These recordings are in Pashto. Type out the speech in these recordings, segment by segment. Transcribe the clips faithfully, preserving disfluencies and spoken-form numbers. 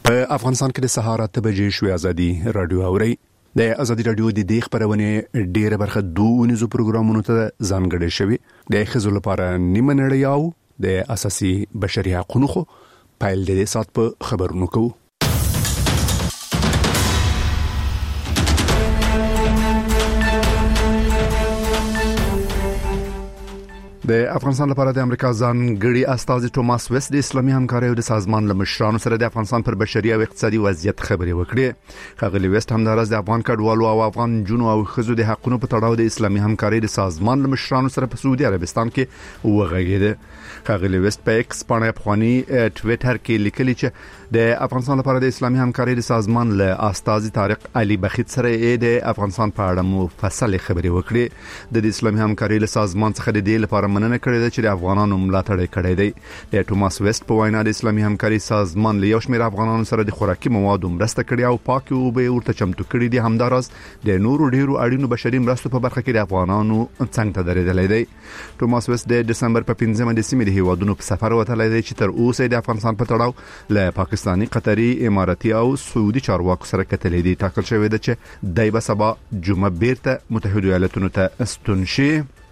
په افغانستان کې د سهار اته بجې شوې ازادي رادیو اوري. د ازادي رادیو د دې خبرونه ډیره برخه دوه نيزو پروګرامونو ته ځانګړې شوی. د خزو لپاره نیمه نړیاو د اساسي بشري حقوقو خو پایل د سات په خبرونو کوو. د افغانستان لپاره د امریکا ځانګړي استازي توماس وست د اسلامي همکارۍ او د سازمان له مشرانو سره د افغانستان پر بشري او اقتصادي وضعیت خبرې وکړې. خغلی وست همدارس د افغان کډوالو او افغان جنو او خزو د حقوقو په تړاو د اسلامي همکارۍ د سازمان له مشرانو سره په سعودي عربستان کې وغږیده. خغلی وست په ایکس باندې افغاني ټویټر کې لیکلی چې د افغانستان لپاره د اسلامي همکارۍ د سازمان له استازي طارق علي بخیت سره د افغانستان په اړه مفصل خبرې وکړې. د اسلامي همکارۍ له سازمان څخه د دې لپاره مننه کړې ده چې د افغانانو ملاتړ کړی دی. د توماس وست په وینا د اسلامي همکارۍ سازمان له یو شمېر افغانانو سره د خوراکي موادو مرسته کړې او پاکي اوبه ورته چمتو کړې دي. همدارس د نورو ډیرو اړینو بشري مرستو په برخه کې د افغانانو څنګه ته درېدلی دی. توماس وست د دسمبر په پنځمه د سیمې د هیوادونو په سفر وتلی دی چې تر اوسه د افغانستان په تړاو له پاکستاني، قطري، اماراتي او سعودي چارواکو سره کتلې دي. ټاکل شوی دی چې دای به سبا جمعه بیرته متحده ایالاتونو ته ستون شي.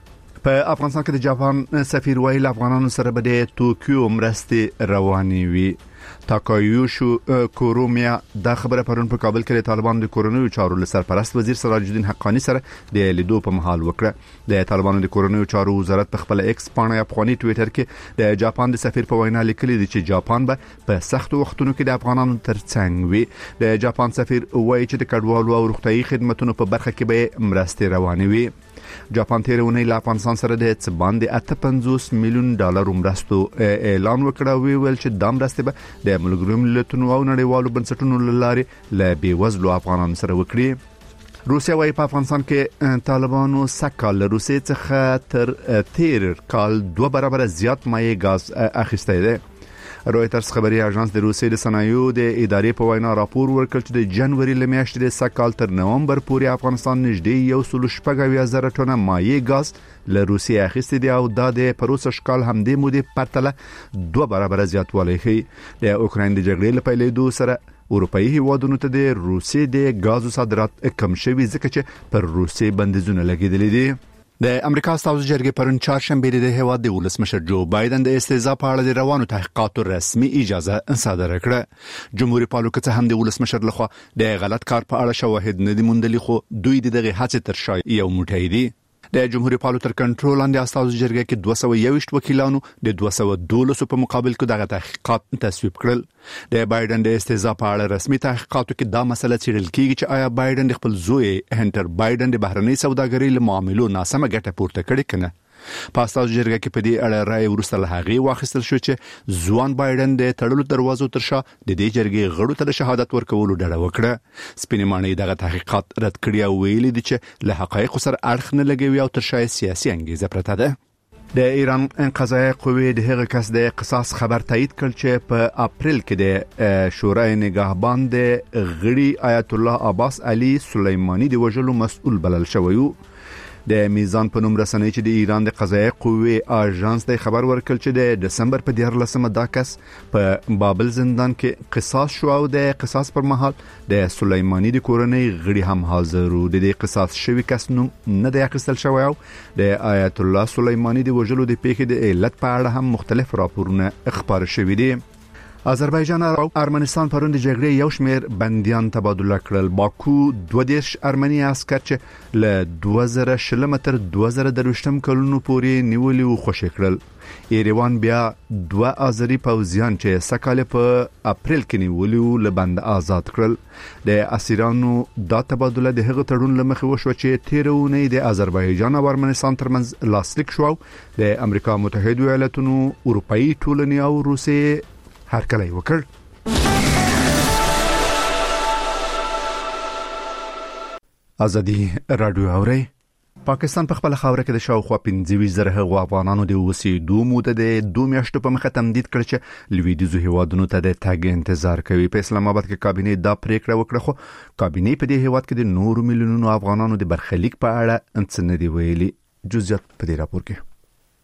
په افغانستان کې د جاپان سفیر ویل افغانانو سره به د توکیو مرستې رواني وي. تاکایوشو کورومیا دا خبره پرون په کابل کې د طالبانو د کورونیو چارو له سرپرست وزیر سراج الدین حقانی سره د لیدو په محل وکړه. د طالبانو د کورونیو چارو وزارت په خپل ایکس باندې افغاني ټویټر کې د جاپان د سفیر په وینا لیکلي دي چې جاپان به په سخت وختونو کې د افغانانو ترڅنګ وي. د جاپان سفیر وایي چې د کډوالو او روغتيایي خدماتو په برخه کې به مرستې رواني وي. جاپان تیرونه له افغانستان سره د څبان د اته پنځوس میلیون ډالر مرستو اعلان وکړ او ویل چې د مرستې به د ملګرو ملتونو او نړیوالو بنسټونو لارې له بیوزلو افغانانو سره وکړي. روسیا وايي په افغانستان کې طالبانو سکهال له روسیې څخه تر تیر کال دوه برابر زیات مایع غاز اخیستی دی. رويټرز خبري اژانس د روسیې د صنایعو د ادارې په وینا راپور ورکړ چې د جنوري له میاشتې د سکهال تر نومبر پورې افغانستان نږدې یو سل شپږ زره ټنه مایع غاز له روسیې اخیستی دی او دا د پروسه شکال همدې مودې پرتله دوه برابر زیاتوالی ښیي. د اوکراین د جګړې له پیلېدو سره اروپאי هیوادونو ته د روسیې د غازو صادرات کم شوي ځکه چې پر روسیې بندیزونه لګیدلي دي. د امریکا استازو جرګې پرون چهارشنبه د هیواد د ولسمشر جو بایدن د استهزاء په اړه د روانو تحقیقاتو رسمي اجازه صادره کړه. جمهوریت پالو که هم د ولسمشر لخوا د غلط کار په اړه شواهد نه دي موندلي خو دوی دغه هڅه تر شا یو موټی دي. د جمهوریت پالو تر کنټرول لاندې استازو جرګې کې دوه سوه یو ویشت وکیلانو د دوه سوه دولس په مقابل کې دغه تحقیقات تصویب کړل. د بایدن د استهزاء په اړه رسمي تحقیقاتو کې دا مسله څېړل کیږي چې آیا بایدن د خپل زوی هنټر بایدن د بهرنۍ سوداګرۍ له معاملو ناسمه ګټه پورته کړې کنه. په استازو جرګه کې په دې اړه رائے ورسته له هغې واخیستل شو چې ځوان بایدن د تړلو دروازو تر شا د دې جرګې غړو ته شهادت ورکولو ډډه وکړه. سپینې ماڼۍ دغه تحقیقات رد کړي او ویلي دي چې له حقایقو سره اړخ نه لګوي او تر شا سیاسي انګیزه پرته ده. د ایران قضایي قوې د هغه کس د قصاص خبر تایید کړ چې په اپریل کې د شورای نگهبان د غړي آیت الله عباس علي سلیمانی د وژلو مسؤل بلل شوی. د میزان په نوم رسنۍ چې د ایران د قضایي قوې اژانس ته خبر ورکړ چې د دسمبر په دیارلسمه دا کس په بابل زندان کې قصاص شو او د قصاص پر مهال د سلیمانی د کورنۍ غړي هم حاضر وو. د دې قصاص شوی کس نوم نه دی اخیستل شوی او د آیت الله سلیمانی د وژلو د پیښې د علت په اړه هم مختلف راپورونه خبر شوي دي. آذربایجان او ارمنستان پرون د جګړې یو شمېر بنديان تبادله کړل. باکو دوه دیرش ارمني عسكر چې له دوه زره شل تر دوه زره درویشتم کلونو پورې نیولي او خوشی کړل. ایروان بیا دوه آذری پوځیان چې سکهال په اپریل کې نیولي له بند آزاد کړل. د اسیرانو دا تبادله د هغه تړون لمخې وشو چې تیرونه د آذربایجان او ارمنستان ترمنځ لاسلیک شو. د امریکا متحده ایالاتونو، اروپאי ټولنې او روسیې هر کله وکړ. ازادي رادیو اوري. پاکستان په خپل خاور کې د شاوخوا پنځه ویشت زره افغانانو د اوسېدو موده د دوه میاشتو په مخه تمدید کړ چې لویدیځو هیوادونو ته د تګ انتظار کوي. په اسلام آباد کې کابینه دا پریکړه وکړه خو کابینه په دې هیواد کې د نورو میلیونونو افغانانو د برخلیک په اړه څه نه دی ویلي. جزئیات په دې راپور کې.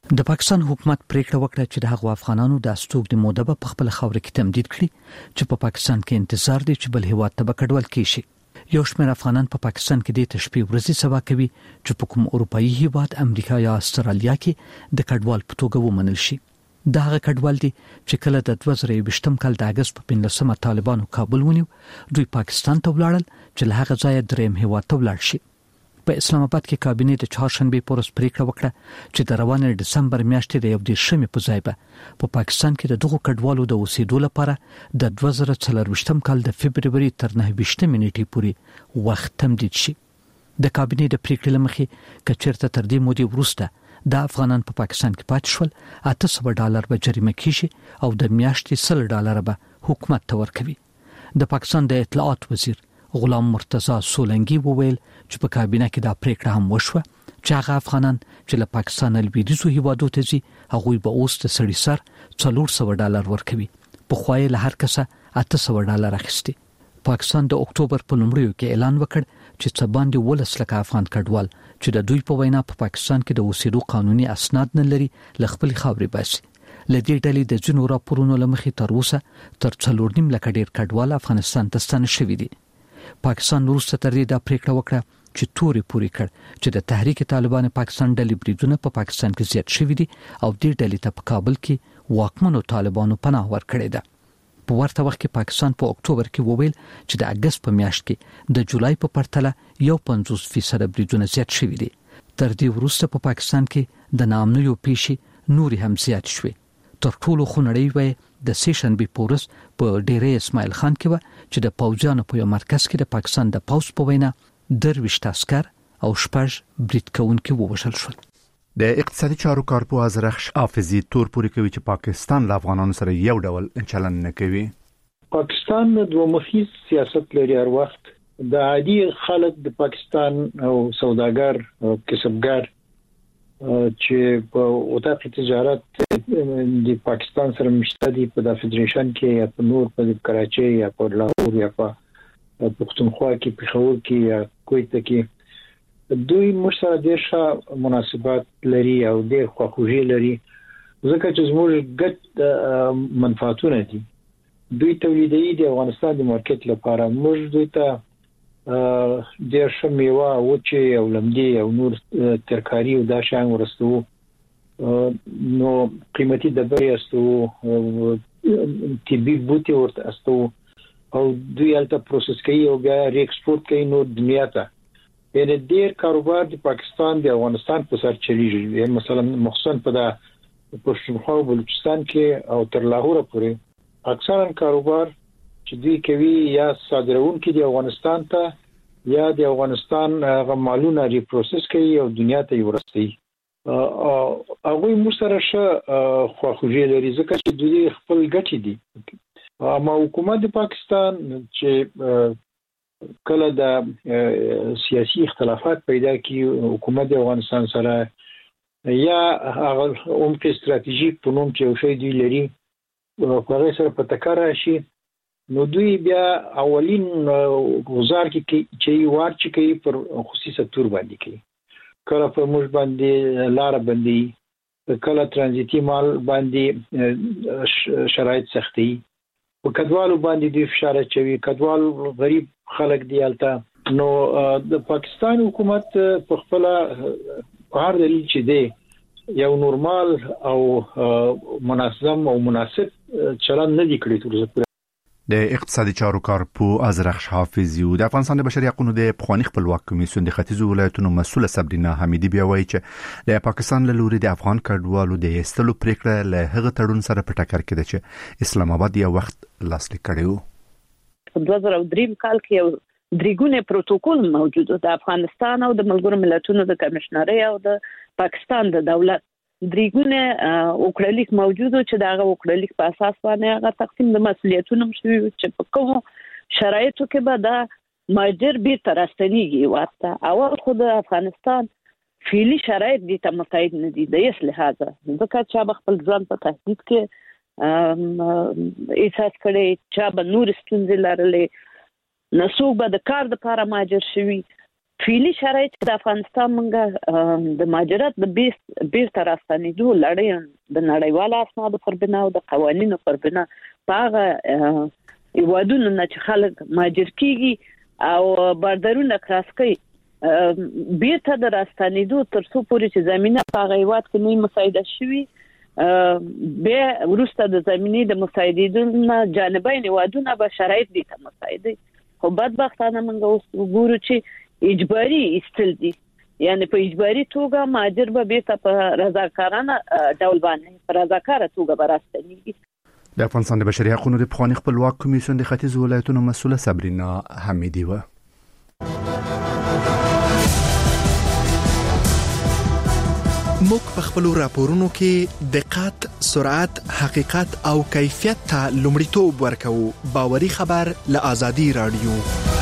د پاکستان حکومت پریکړه وکړه چې د هغو افغانانو د استوګنې موده په خپل خاور کې تمدید کړي چې په پاکستان کې انتظار دي چې بل هیواد ته کډوال کیشي. یو شمېر افغانان په پاکستان کې د تشبیه ورزي سبا کوي چې په کوم اروپאי هیواد امریکا یا استرالیا کې د کډوال په توګه ومنل شي. دا هغه کډوال دي چې کله د دوه زره یوویشتم کال د اگست په پنځلسمه طالبانو کابل ونیو، دوی پاکستان ته ولاړل چې له هغه ځایه دریم هیواد ته ولاړ شي. په اسلام آباد کې کابینه د چهارشنبه پورس پریکړه وکړه چې د روانه دسمبر میاشتې د یو دیرشمې په ځای به په پاکستان کې د دغو کډوالو د اوسېدو لپاره د دوه زره څلرویشتم کال د فبرवरी تر نهه ویشتمې نیټې پورې وخت تمدید شي. د کابینه د پریکړې لمخې کچرته تر دې مودې وروسته د افغانان په پاکستان کې پاتې شول اته سوه ډالر به جریمه کیږي او د میاشتې سل ډالر به حکومت ته ورکوي. د پاکستان د اطلاعات وزیر غلام مرتضی سولنګي وویل چې په کابینه کې دا پریکړه هم وشوه چې هغه افغانان چې له پاکستان لویدیځو هیوادو ته ځي هغوی به اوس د سړي سر څلور سوه ډالر ورکوي. په خوای له هر کسه اته سوه ډالر اخیستي. پاکستان د اکتوبر په لومړیو کې اعلان وکړ چې څه باندې ولس لکه افغان کډوال چې د دوی په وینا په پاکستان کې د اوسېدو قانوني اسناد نه لري له خپل خاورې باسي. لدې ډلې د جنو راپورونو لمخې تر اوسه تر څلور نیم لک ډیر کډوال افغانستان ته ستانه شوي دي. پاکستان وروسته تر دې دا پریکړه وکړه چې توري پوری کړ چې د تحریک طالبان پاکستان ډلې بریدونه په پا پاکستان کې زیات شوي دي او دې ډلې ته په کابل کې واکمنو طالبانو پناه ورکړې ده. په ورته وخت کې پاکستان په اکتوبر کې وویل چې د اگست په میاشت کې د جولای په پرتله یو پنځوس فیصد بریدونه زیات شوي دي. تر دې وروسته په پا پاکستان کې د ناامنیو پیښې نوري هم زیات شوي. تر ټولو خونړی وای د سیشنبه پورس په ډیره اسماعیل خان کې و چې د پوځیانو په یو مرکز کې د پاکستان د پوځ په وینا درویشت عسكر او شپږ برید کوونکي ووژل شول. د اقتصادي چارو کارپو ازرخش حافظي تور پوری کوي چې پاکستان له افغانانو سره یو ډول چلن نه کوي. پاکستان دوه مخیز سیاست لري. هر وخت د عادي خلک د پاکستان او سوداګر او کسبګر چې په وطاقي تجارت د پاکستان سره مشتري په د فدریشن کې یا په نور په کراچي یا په لاهور یا په پښتونخوا کې پېښور کې یا کویت کې دوی مشترک ډېر ښه مناسبات لري او ډېر خواخوږي لري ځکه چې زموږ ګډ منفعتونه دي. دوی تولیدي د افغانستان د مارکیټ لپاره موږ دوی ته ډېر ښه میوه وچه او لمدي او نور ترکاری او دا شان ورستو نو قیمتي دبري استو طبي بوتي ورته استو او دوی الته پروسس کوي او بیا ری ایکسپورت کوي نو دنیا ته. یعنی ډېر کاروبار د پاکستان د افغانستان په سر چلیږي. مثلا مخصوصا په د پښتونخوا او بلوچستان کې او تر لاهور پورې اکثرا کاروبار چې دوی کوي یا صادرونکي د افغانستان ته یا د افغانستان غمالونه ری پروسس کوي او دنیا ته ورسوي. هغه مو سره ښه خواخوږي لري ځکه چې دوی خپل ګټې دي. اما حکومت د پاکستان چې کله د سیاسي اختلافات پیدا کی حکومت د افغانستان سره یا هغه عمق استراتیژیک په نوم چې یو شی دی لري هغه سره په ټکر راشي نو دوی بیا اولین گزار کې چې وار چې کوي پر خصوصي سکتور باندې کوي. کله په موږ باندې لار باندې کله ترانزیتي مال باندې شرایط سختي په کډوالو باندې دوی فشار اچوي. کډوال غریب خلک دی البته نو د پاکستان حکومت په خپل هر دلیل چې دی یو نورمال او منظم او مناسب چلن نه دی کړی تر د اقتصادي چارو کارپو ازرخش حافظي د افغانستان د بشري حقوقو د پخوانی خپلواک کمیسیون د ختیځو ولایتونو مسؤله صبرینا حمیدي بیا وایي چې د پاکستان له لوري د افغان کډوالو د ایستلو پریکړه له هغه تړون سره په ټکر کې ده چې اسلام آباد یو وخت لاسلیک کړی و. په دوه زره درې کال کې یو دریګونه پروتوکول موجود د افغانستان او د ملګرو ملتونو د کمشنرۍ او د پاکستان د دولت دریګونه وکړلیک موجود چې دا وکړلیک په اساس باندې هغه تقسیم د مسولیتونو مشوي چې په کوم شرایطو کې به دا ماجر به ترستنیږي واسطه او خود افغانستان فعلی شرایط دي ته متعهد نه دي د یس لحاظه ځکه چې خپل ځان په تهدید کې احساس کړي چې به نور ستونزې لرلې نسوک به د کار د لپاره ماجر شوي فعلی شرایط د افغانستان منګه د مهاجرت د بیس بیس تر راستنیدو لړۍ د نړیوالو اسنادو پر بنا او د قوانینو پر بنا هغه ایوادونو نه چې خلک مهاجر کیږي او بردرونه کراس کوي بیرته د راستنیدو تر څو پورې چې زمينه په هغه ایواد کې نه مساعده شوي به ورسته د زمينې د مساعدینو جانبین ایوادونه به شرایط دي ته مساعده خو بدبختانه موږ اوس وګورو چې اجباري استل دي یعنی په اجباري توګه مهاجر به بیرته په رضاکارانه ډول باندې په رضاکاره توګه براستنیږي. د افغانستان د بشري حقوقو د پخوانی خپلواک کمیسیون د ختیځ ولایتونو مسؤله صبرینا حمیدی و. موږ په خپل راپورونو کې دقت، سرعت، حقیقت او کیفیت ته لومړیتوب ورکوو. باوري خبر له آزادي رادیو.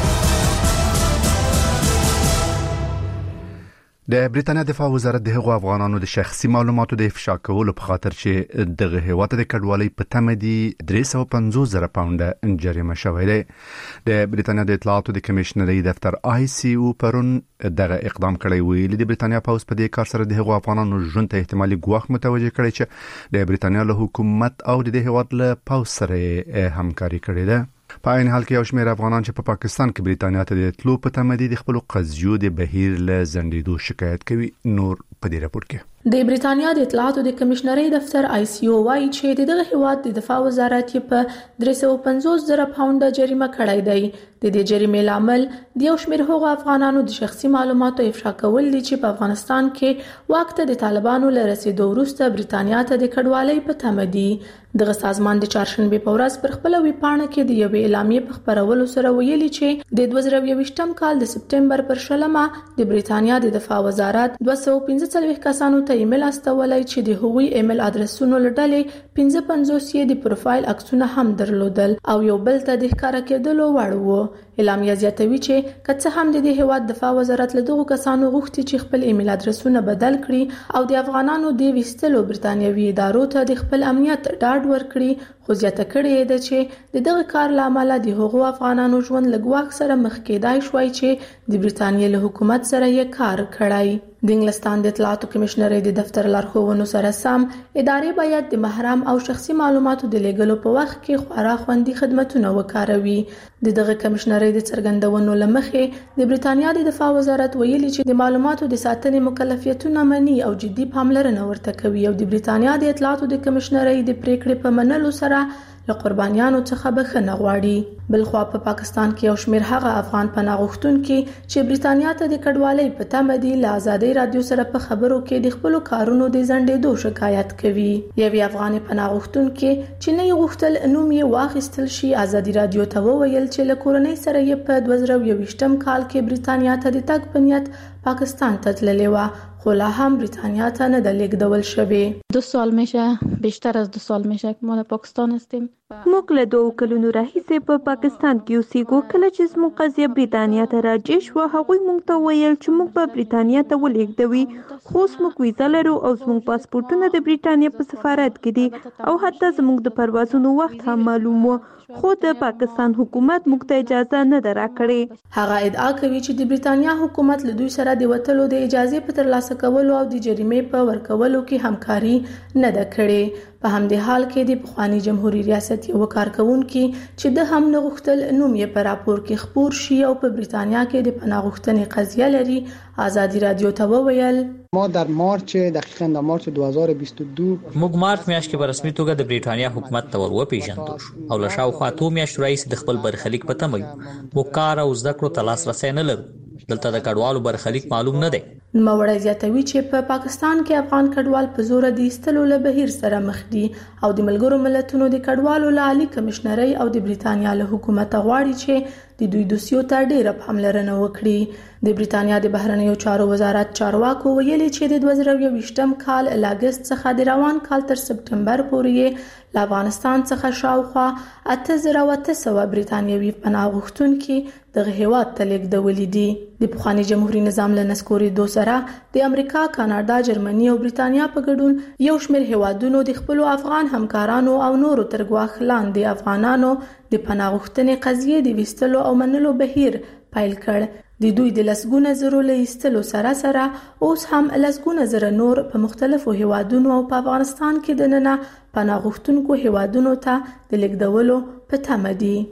د بریټانیا دفاع وزارت د هغو افغانانو د شخصي معلوماتو د افشا کولو په خاطر چې دغه هیواد د کډوالۍ په تمه دي درې سوه پنځوس زره پاونډه جریمه شوې ده. د بریټانیا د اطلاعاتو د کمیشنرۍ دفتر آی سی او پرون دغه اقدام کړی ویل د بریټانیا پولیس په دې کار سره د هغو افغانانو ژوند ته احتمالي ګواښ متوجه کړی چې د بریټانیا له حکومت او د هیواد له پولیس سره همکاري کړې ده. په عین حال کې یو شمېر افغانان چې په پاکستان کې بریټانیا ته د تلو په تمه دي د خپل قضیو د بهیر له ځنډېدو شکایت کوي. نور په دې راپور کې د بریټانیا د اطلاعاتو د کمیشنرۍ دفتر آی سی او وايي چې دغه هیواد د دفاع وزارت په درې سوه پنځوس زره پاونډه جریمه کړی دی. د دې جریمې لامل د یو شمېر هغو افغانانو د شخصي معلوماتو افشا کول دي چې په افغانستان کې وخت د طالبانو له رسیدو وروسته بریټانیا ته د کډوالۍ په تمه دي. دغه سازمان د چهارشنبه په ورځ پر خپل ویب پاڼه کې د یوې اعلامیې په خبرولو سره ویلي چې د دوه زره یوویشتم کال د سپټمبر پر شلمه د بریټانیا د دفاع وزارت دوه سوه پنځه څلوېښت کسانو ته ایمیل استولای چې د هغوی ایمیل ادرسونو لړلې پنځه پنځوس یې د پروفایل عکسونه هم درلودل او یو بل ته د ښکارا کېدلو وړ وو. اعلامیه زیاتوي چې کڅه هم د دې هیواد دفاع وزارت له دغو کسانو غوښتي چې خپل ایمیل ادرسونه بدل کړي او د افغانانو د ویستلو برتانیوي ادارو ته د خپل امنیت ډاډ ورکړي، خو زیاته کړې ده چې د دغه کار لامل د هغو افغانانو ژوند لګواک سره مخ کېدای شوی چې د برتانیې له حکومت سره یې کار کړی. د انګلستان د اطلاعاتو کمیشنرۍ د دفتر لارښوونو سره سم ادارې باید د محرم او شخصي معلوماتو د لیږلو په وخت کې خورا خوندي خدمتونه وکاروي. د دغه کمیشنرۍ د څرګندونو لمخې د بریټانیا د دفاع وزارت ویلي چې د معلوماتو د ساتنې مکلفیتونه مني او جدي پاملرنه ورته کوي او د بریټانیا د اطلاعاتو د کمیشنرۍ د پریکړې په منلو سره له قربانیانو څخه بخښنه غواړي. بلخوا په پاکستان کې یو شمېر هغه افغان پناه غوښتونکي چې بریټانیا ته د کډوالۍ په تمه دي له آزادۍ رادیو سره په خبرو کې د خپلو کارونو د ځنډېدو شکایت کوي. یوې افغان پناه غوښتونکي چې نه یې غوښتل نوم یې واخیستل شي ازادي رادیو ته وویل چې له کورنۍ سره یې په دوه زره یوویشتم کال کې بریټانیا ته د تګ په نیت پاکستان ته تللې وه، خو لا هم بریتانیا تا نه د لیږدول شوې. دو سال میشه، بیشتر از دو سال میشه که ما در پاکستان هستیم. موږ له دوه کلونو راهیسې په پاکستان کې اوسېږو. کله چې زموږ قضیه بریتانیا ته راجع شوه هغوی موږ ته ویل چې موږ به بریتانیا ته ولېږدوي، خو اوس موږ ویزه لرو او زموږ پاسپورټونه د بریتانیا په سفارت کې دي او حتی زموږ د پروازونو وخت هم معلوم و، خو د پاکستان حکومت موږ ته اجازه نه ده راکړې. هغه ادعا کوي چې د بریتانیا حکومت له دوی سره د وتلو د اجازې په ترلاسه کولو او د جریمې په ورکولو کې همکاري نه ده کړې. په همدې حال کې د پخوانی جمهوریت ریاست یو کارکونکي چې د هم نه غوښتل نوم یې په راپور کې خپور شي او په بریتانیا کې د پناه غوښتنې قضیه لري، آزادي رادیو ته وویل ما در مارچ دقیقاً در مارچ دوه هزار و بیست و دو موږ مارچ میاشت کې په رسمي توګه د بریتانیا حکومت ته ور وپېژندل شو او له شاوخوا اتو میاشتو راهیسې د خپل برخلیک په تمه یو. موږ کار او زده کړو ته لاسرسی نه لرو. دلته د کډوالو برخلیک معلوم نه دی. نوموړی زیاتوي چې په پاکستان کې افغان کډوال په زور د ایستلو له بهیر سره مخ دي او د ملګرو ملتونو د کډوالو له عالی کمشنرۍ او د بریتانیا له حکومت غواړي چې د دوی دوسیو ته ډیره پاملرنه وکړي. د بریتانیا د بهرنیو چارو وزارت چارواکو ویلي چې د دوه زره یوویشتم کال له اګست څخه د روان کال تر سپټمبر پورې له افغانستان څخه شاوخوا اته زره او اته سوه بریتانیوي پناه غوښتونکي دغه هیواد ته لیږدولي دي. د پخواني جمهوریت نظام له نسکورېدو سره د امریکا، کاناډا، جرمني او بریتانیا په ګډون یو شمېر هیوادونو د خپلو افغان همکارانو او نورو تر ګواښ لاندې افغانانو د پناه غوښتنې قضیې د ویستلو او منلو بهیر پیل کړ. د دوی د لسګونه زرو له ایستلو سره سره اوس هم لسګونه زره نور په مختلفو هیوادونو او په افغانستان کې د ننه پناه غوښتونکو هیوادونو ته د لیږدولو په تمه دي.